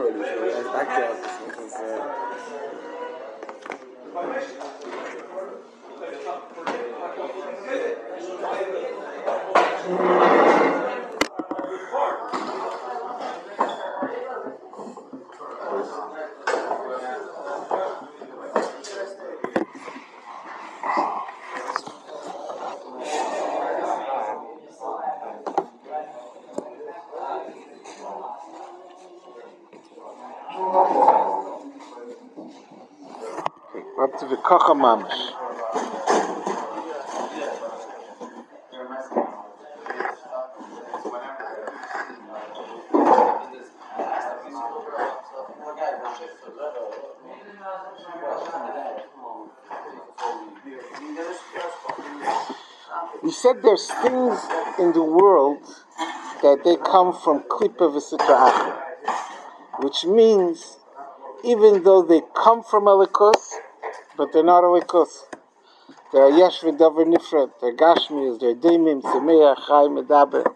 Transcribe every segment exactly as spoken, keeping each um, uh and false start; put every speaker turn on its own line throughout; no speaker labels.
already, so that's back to us. Because, uh, we're up to the Kocha Mamash. We said there's things in the world that they come from Klipa V'Sitra Achra, which means even though they come from Elikus, but they're not Elikus. They're Yesh V'Davar Nifrat, they're Gashmias, they're Deimim, Semeach, Chai, Medaber.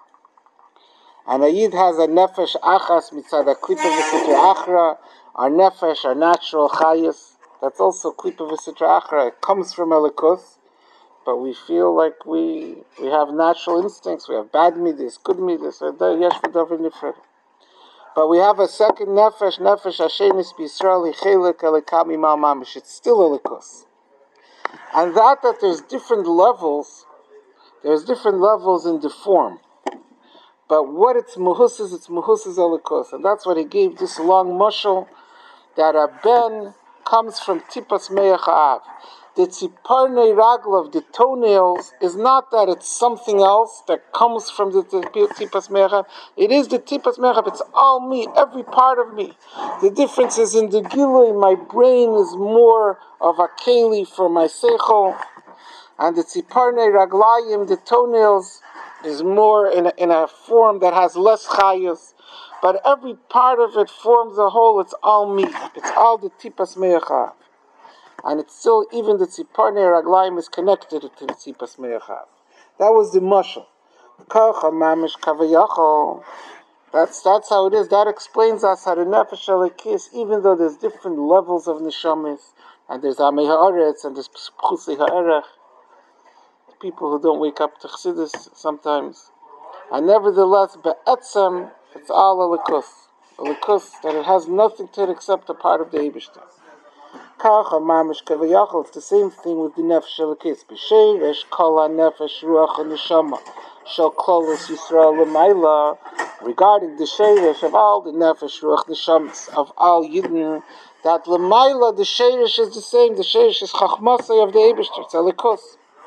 And a Yid has a Nefesh Achas mitzad a Klipa V'Sitra Achra, our Nefesh, our natural Chayas, that's also Klipa V'Sitra Achra. It comes from Elikus, but we feel like we we have natural instincts, we have bad midas, good midas, Yesh V'Davar Nifrat. But we have a second nefesh, nefesh Hashenis b'Yisrael Chelek Elikami Mal Mamish. It's still Elikus, and that that there's different levels. There's different levels in the form, but what it's muhus is, it's muhus is Elikus, and that's what he gave this long mushal that a ben comes from tipas me'ach ha'av. The tziparnei ragel of the toenails is not that it's something else that comes from the tipas me'ach ha'av. It is the tipas me'ach ha'av. It's all me, every part of me. The difference is in the gilui, my brain is more of a keli for my seichel, and the tziparnei raglayim, the toenails, is more in a, in a form that has less chayas. But every part of it forms a whole. It's all me. It's all the tipas me'ach ha'av. And it's still, even the tziparnei raglayim is connected to the tzipas me'ach ha'av. That was the mashal. Kocha mamish kavayachol. That's that's how it is. That explains us how the nefesh elikis, even though there's different levels of neshamis, and there's amei haaretz and there's pchusei ha'erech, people who don't wake up to chassidus sometimes, and nevertheless, be'etzem, it's all elikus, elikus, that it has nothing to it except a part of the Eibishter. Kacha mamish kavayachol. It's the same thing with the nefesh elikis. B'sheiresh kol ha-nefesh ruach ha-neshama shel klolos Yisrael l'mayla. Regarding the sheiresh of all the nefesh ruach neshamas of all Yidden, that l'mayla the sheiresh is the same. The sheiresh is chachmasei of the Eibishter. It's elikus.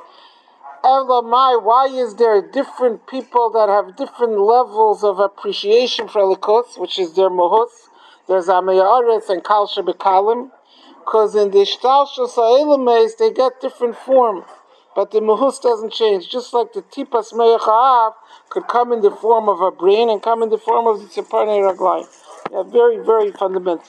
Elamai, why is there different people that have different levels of appreciation for elikus, which is their mohus? There's amei haaretz and kal shebekalim. Because in the Shtalshus HaElameis, they get different form, but the Mahus doesn't change. Just like the Tipas Me'ach ha'av could come in the form of a brain and come in the form of the Tziparnei Raglayim. Yeah, very, very fundamental.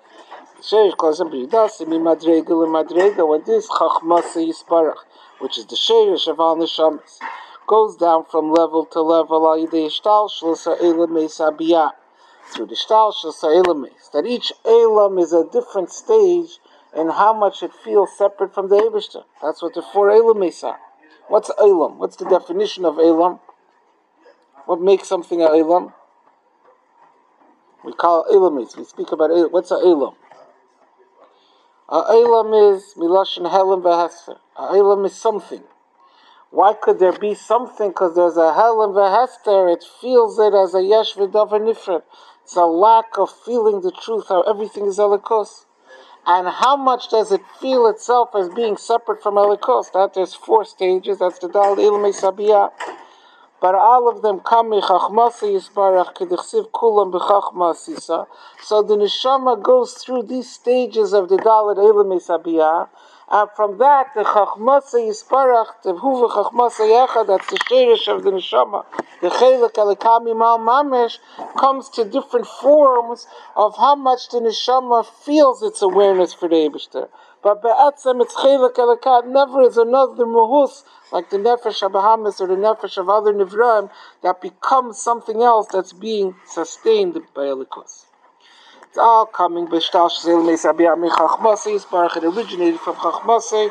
When this Chachmasa Yisparach, which is the Sheirish of all Neshamas, goes down from level to level, al yidei Shtalshus HaElameis Abiyah, through the Shtalshus HaElameis, that each Elam is a different stage and how much it feels separate from the Eibishter. That's what the four Elamis are. What's Elam? What's the definition of Elam? What makes something a Elam? We call it Elamis. We speak about Elam. What's a Elam? A Elam is Miloshin Helam V'Hester. A Elam is something. Why could there be something? Because there's a Helam V'Hester. It feels it as a Yesh V'Davar Nifrat. It's a lack of feeling the truth, how everything is Elikus. And how much does it feel itself as being separate from Elikus? That there's four stages. That's the Dal Ilmei Sabiyah. But all of them come Chachmasa Yisbarach K'dichsiv Kulam B'Chachma Sisa. So the neshama goes through these stages of the Dal Ilmei Sabiyah. And from that, the Chachmasa Yisparach, the Huva Chachmasa Yecha, that's the Sheirish of the Neshama, the Chelek Elikami Mal Mamesh, comes to different forms of how much the Neshama feels its awareness for the Eibishter. But Be'etzem, it's Chelek Elikat, never is another Muhus, like the Nefesh HaBahamis or the Nefesh of other Nivraim, that becomes something else that's being sustained by Elikus. It's all coming. It originated from Chachmasei.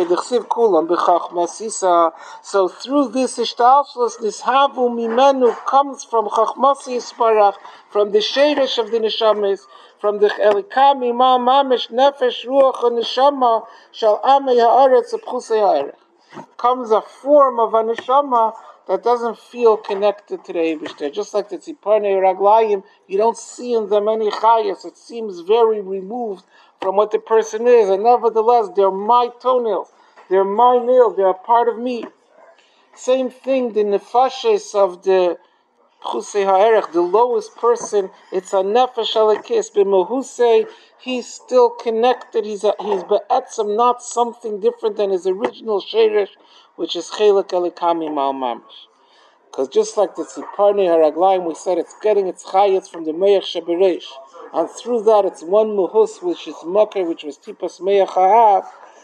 So through this ishtalshlus, havu mimenu comes from Chachmasei Yisparach, from the Sheirish of the Neshamis, from the Elikami Ma Mamish Nefesh Ruach and Neshama Shal Amei Haaretz Pchusei Ha'erech. Comes a form of a neshama that doesn't feel connected to the Eibishter. Just like the Tziparnei Raglayim, you don't see in them any chayas. It seems very removed from what the person is. And nevertheless, they're my toenails. They're my nails. They're a part of me. Same thing, the nefashes of the Pchusei Ha'erech, the lowest person, it's a nefesh alekis. B'mohusei, he's still connected. He's a, he's be'etzem, not something different than his original sheirish, which is chelek elikami mal mamish. Because just like the Tziparnei Haraglayim, we said it's getting its chayetz from the Me'ach Shebereish, and through that it's one muhus, which is makar, which was tipas Me'ach Ha'av.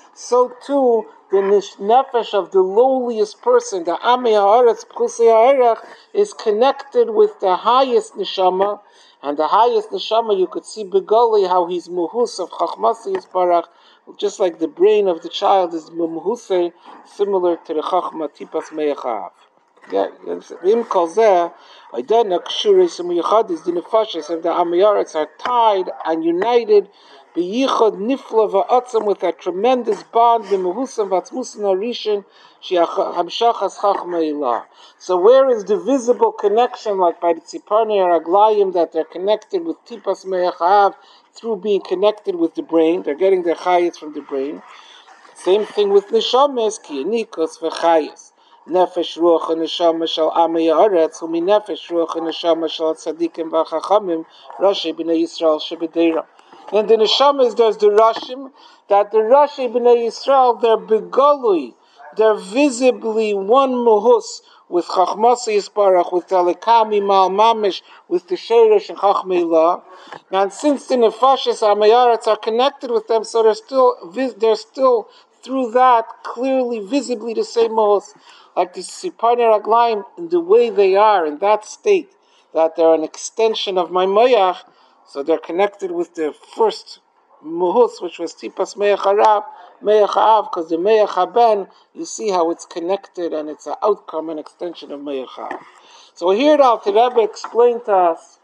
So too, the nefesh of the lowliest person, the Amei Haaretz Pchusei Ha'erech, is connected with the highest neshama, and the highest neshama, you could see begoli how he's muhus of Chachmasei Yisparach, just like the brain of the child is muhusei, similar to the Chachma tipas Me'ach Ha'av. Yeah, Vim Kolzeh, Aidana Kshuris and Muyachadis, the nefashis of the Amei Haaretz are tied and united. B'yichod nifla va'atzam, with a tremendous bond. B'mehusam v'atzmusin harishin she'hamshachas chachma ilah. So where is the visible connection, like by the Tziparnei Haraglayim, that they're connected with tipas Me'ach Ha'av through being connected with the brain? They're getting their chayes from the brain. Same thing with neshames, ki yanikos v'chayes. Nefesh ruach and neshama shal Amei Haaretz, umi nefesh ruach and neshama shal tzadikim v'chachamim, Rashi b'nei Yisrael shebedeira. And the neshamas, there's the Rashim, that the Rashi b'nei Yisrael, they're begolui, they're visibly one muhus with Chachmasei Yisparach, with Elikami Mal Mamish, with the Sheirish and Chachmei Ilah. And since the nefashis Amei Haaretz are connected with them, so they're still they're still through that clearly, visibly the same muhus. Like the Tziparnei Raglayim, in the way they are in that state, that they're an extension of my Moyach. So they're connected with the first muhus, which was tipas Me'ach Ha'av, Me'ach Ha'av, because the Me'ach Haben, you see how it's connected, and it's an outcome and extension of Me'ach Ha'av. So here the Alter Rebbe explained to us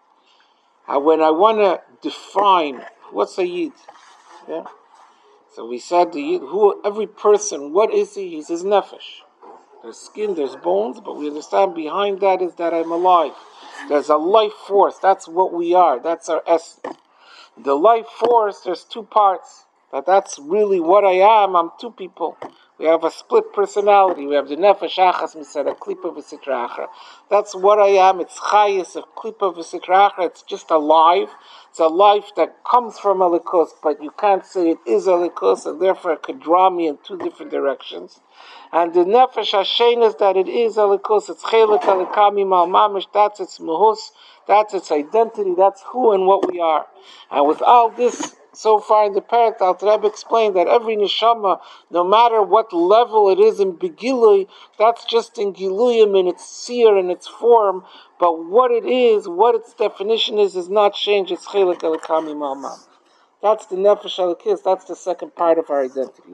how when I want to define what's a Yid, yeah. So we said the Yid, who every person, what is he? He's his nefesh. There's skin, there's bones, but we understand behind that is that I'm alive. There's a life force. That's what we are. That's our essence. The life force, there's two parts. That that's really what I am. I'm two people. We have a split personality. We have the nefesh achas misera klipa v'sitra achra. That's what I am. It's chayis of klipa v'sitra achra. It's just alive. It's a life that comes from Elikos, but you can't say it is Elikos, and therefore it could draw me in two different directions. And the nefesh hashen is that it is Elikos. It's chelik elikami mal mamish. That's its muhus. That's its identity. That's who and what we are. And with all this, so far in the parak, the Alter Rebbe explained that every neshama, no matter what level it is in begilui, that's just in giluyim, in its seer, in its form. But what it is, what its definition is, is not changed. It's chelik elikami mal mamish. That's the nefesh alekis. That's the second part of our identity.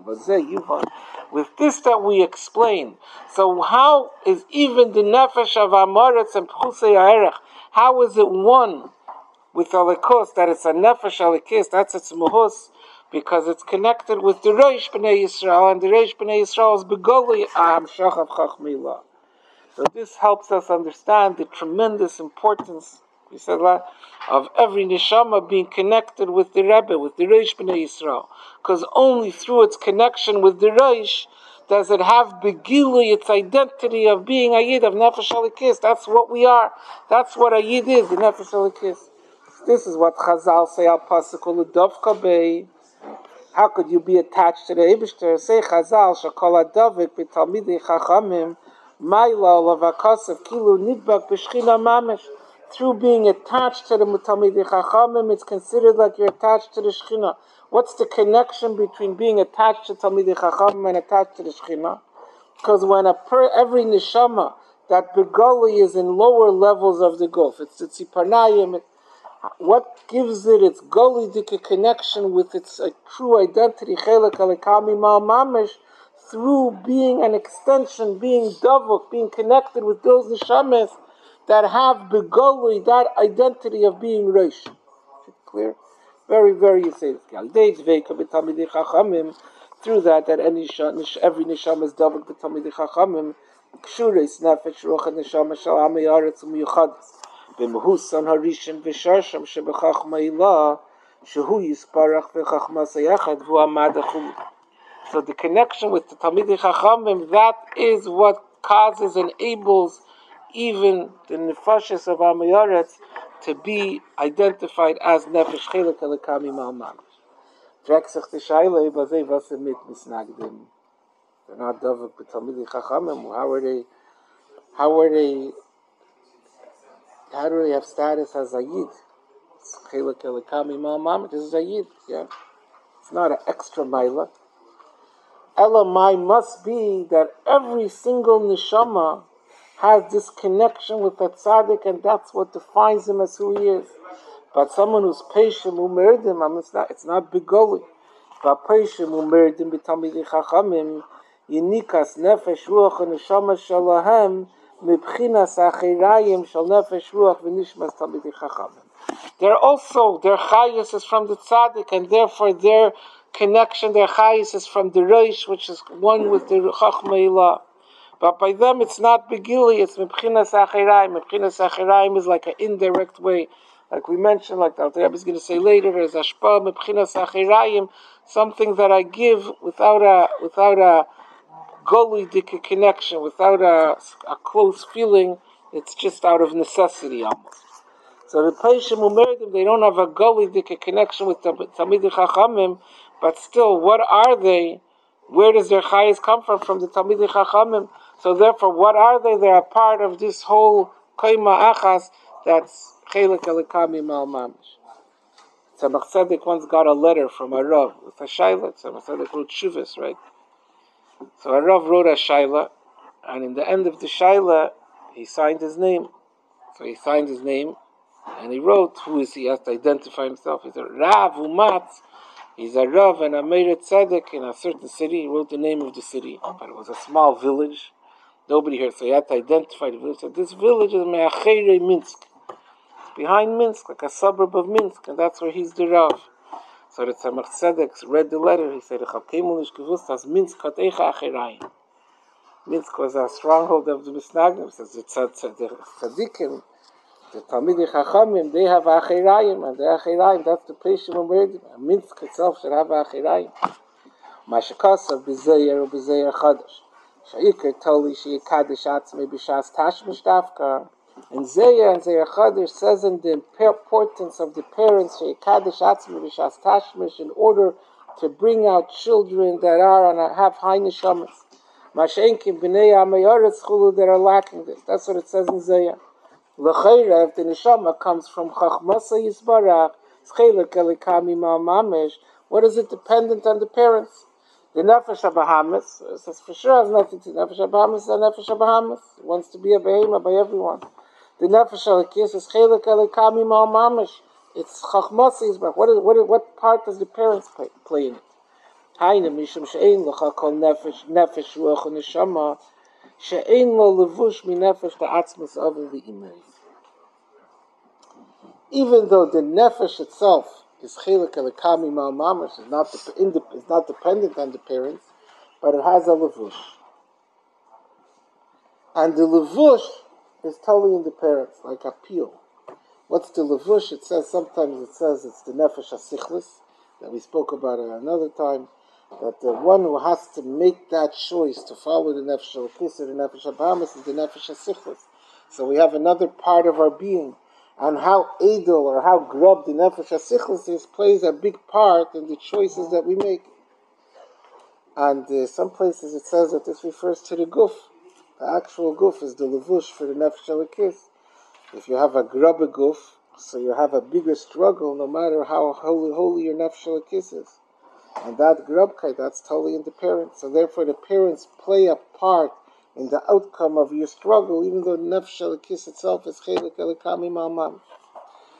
With this that we explain, so how is even the nefesh of Amaretz and Pchusei Ha'erech, how is it one with Elikos, that it's a nefesh alekis, that's its muhus, because it's connected with the Reish B'nei Yisrael, and the Reish B'nei Yisrael is begoli aham shachav chachmei ilah. So this helps us understand the tremendous importance, we said that, of every neshama being connected with the Rebbe, with the Reish B'nei Yisrael. Because only through its connection with the Reish does it have begili, its identity of being a Yid, of Nefesh Alekis. That's what we are. That's what a Yid is, the Nefesh Alekis. This is what Chazal say al Pasukul Dovka Bey. How could you be attached to the Eibishter? Say Chazal, Shakol Adavik B'Talmidei Chachamim, Maila Lavakasav Kilu Nidbak B'Shchina Mamish. Through being attached to the Talmidei Chachamim, it's considered like you're attached to the Shechina. What's the connection between being attached to Talmidei Chachamim and attached to the Shechina? Because when a per, every neshama, that begoli is in lower levels of the gulf, it's the Tziparnayim, what gives it its golidika connection with its uh, true identity, chelik alikami mal mamish, through being an extension, being davuk, being connected with those neshames that have begoli, that identity of being reish. Clear? Very, very yisayis. Through that, that any every neshama is davuk b'tamidei chachamim, kshuris nefesh ruach neshama shal amei aretz umiyuchadis. B'mehusan harishin v'sharsham shebechachma ilah shehu yisparach v'chachma sayachad v'hu amad achum. So the connection with the Talmidei Chachamim, that is what causes, enables even the nefashis of Amei Aretz to be identified as nefesh chelik elikami ma'amam. Drexach t'shayle b'zei v'asemit misnagdim. They're not davuk b'Talmidei Chachamim. How are they? How are they? How do they have status as Zayid? Chelik elikami ma'amam. This is Zayid. Yeah, it's not an extra maila. Elamai must be that every single neshama has this connection with that tzaddik, and that's what defines him as who he is. But someone who's patient, who married him, I mean, it's not, it's not bigoli. But patient, who married him, b'tamidei chachamim, yinikas nefesh ruach and neshama shalahem, mibchinas achirayim shal nefesh ruach v'nishmas tamidei chachamim. They're also, their chayas is from the tzaddik, and therefore their connection, their chayis is from the reish, which is one with the chachma ilah. But by them it's not begili, it's mebchinas achirayim. Mebchinas achirayim is like an indirect way. Like we mentioned, like the Alter Rebbe is going to say later, there's ashpa mebchinas achirayim, something that I give without a without a golidik connection, without a, a close feeling. It's just out of necessity almost. So the Paishim Umerdim, they don't have a golidik connection with the Talmidei Chachamim, but still, what are they? Where does their chayes come from? From the Talmidei Chachamim. So therefore, what are they? They are part of this whole koima achas that's chelik elikami mal mamish. Tzemach Tzedek once got a letter from a Rav with a shayla. Tzemach Tzedek wrote shuvas, right? So a Rav wrote a shayla, and in the end of the shayla, he signed his name. So he signed his name, and he wrote, who is he? He has to identify himself. He said, Rav Umatz. He's a Rav and a Meir Tzedek in a certain city. He wrote the name of the city, but it was a small village. Nobody here, so he had to identify the village. So this village is Me'achere Minsk. It's behind Minsk, like a suburb of Minsk, and that's where he's the Rav. So the Tzemach Tzedek read the letter. He said, Minsk Minsk was a stronghold of the Misnagdim. Says the Tzadikim, the Talmidei Chachamim, they have Achirayim, and the Achirayim, that's the Peshim Umerdim. Minsk itself should have Achirayim. Mashakasav b'zeyer or b'zeyer chadash. Sha'ikar toli she'yikadesh atzmei b'shas tashmish dafkar. And Zeyer and Zeyer Chadash says in the importance of the parents she'yikadesh atzmei b'shas tashmish in order to bring out children that are and have high neshamas. Masha'enkim b'nei Amei Aretz chulu that are lacking this. That's what it says in Zeyer. L'chayra, if the neshama comes from Chachmasa Yisbarach, Chelik Elikami Ma'amamesh, what is it dependent on the parents? The Nefesh HaBahamas, it says for sure has nothing to do. Nefesh HaBahamas is a Nefesh HaBahamas. It wants to be a Behema by everyone. The Nefesh HaLakis is Chelik Elikami Ma'amamesh. It's Chachmasa Yisbarach. What, is, what, is, what part does the parents play, play in it? Haina Mishum She'ein L'cha Kol Nefesh, Nefesh Ruach Neshama, She'ein Lo Levush Mi Nefesh Ta'atzmas Avil Li'imei. Even though the nefesh itself is chelik elikami mal mamash, is not is not dependent on the parents, but it has a levush, and the levush is totally in the parents, like a peel. What's the levush? It says sometimes it says it's the nefesh hasichlis that we spoke about at another time. That the one who has to make that choice to follow the nefesh halakis or the nefesh habahamas is the nefesh hasichlis. So we have another part of our being. And how edel or how grub the nefesh hasichlis is plays a big part in the choices that we make. And uh, some places it says that this refers to the guf. The actual guf is the levush for the nefesh halakis. If you have a grub guf, so you have a bigger struggle no matter how holy, holy your nefesh halakis is. And that grubkai, that's totally in the parents. So therefore the parents play a part in the outcome of your struggle, even though the nefesh halakis itself is chelik elikami ma'amam.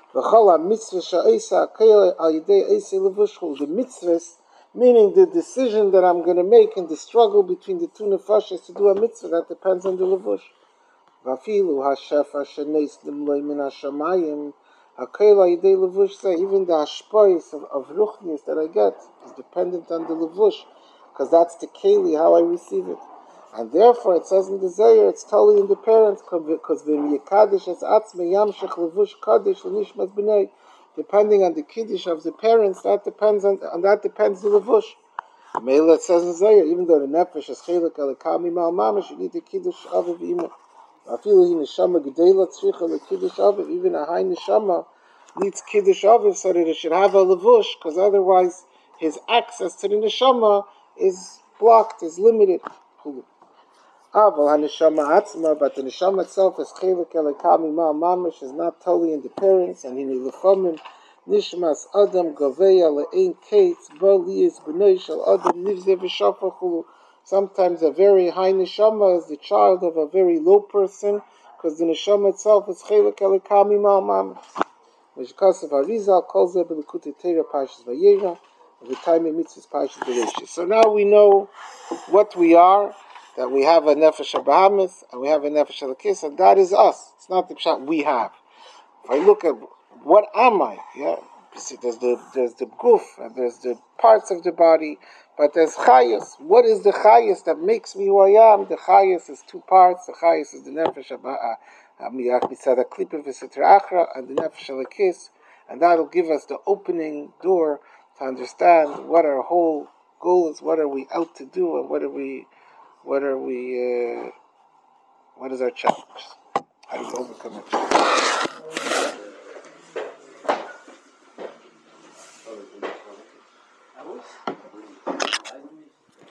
V'chol mitzvah she'isa akela al yidei eisei levushchul. The mitzvahs, meaning the decision that I'm going to make in the struggle between the two nefashos to do a mitzvah, that depends on the levush. V'afilu hashefa sheneis nimloi min hashamayim akela al yidei levush. Say even the hashpais of, of ruchnius that I get is dependent on the levush, because that's the keli how I receive it. And therefore, it says in the Zohar, it's totally in the parents, because v'im yekadish es atzme yamshech levush kaddish l'nishmas b'nei. Depending on the kiddush of the parents, that depends on, on that depends the levush. Mela, it says in Zohar, even though the nefesh is chelik alikami mal mamash, you need the kiddush of ima. Afilu hi neshama gedela tzricha lekiddush aviv. Even a high neshama needs kiddush aviv so that it should have a levush, because otherwise his access to the neshama is blocked, is limited. Aval haneshama atzma, but the neshama itself is chelik elikami ma mamash, is not totally in the parents, and in the lefamim nishmas adam gaveya le'ein kates b'liyis b'nei shel adam nivzeh v'shafa chulu. Sometimes a very high neshama is the child of a very low person, because the neshama itself is chelik elikami ma mamash. Mishkasav Arizal calls it b'likuti teira parshas vayera, the time it meets his parshas vayera. So now we know what we are. That we have a nefesh Bahamis and we have a nefesh Elokis, and that is us. It's not the pshat we have. If I look at what am I, yeah, there's the there's the guf and there's the parts of the body, but there's chayas. What is the chayas that makes me who I am? The chayas is two parts. The chayas is the nefesh mitzad klipa v'sitra achra and the nefesh Elokis, and that'll give us the opening door to understand what our whole goal is. What are we out to do, and what are we What are we, uh, what is our challenge? How do we overcome it?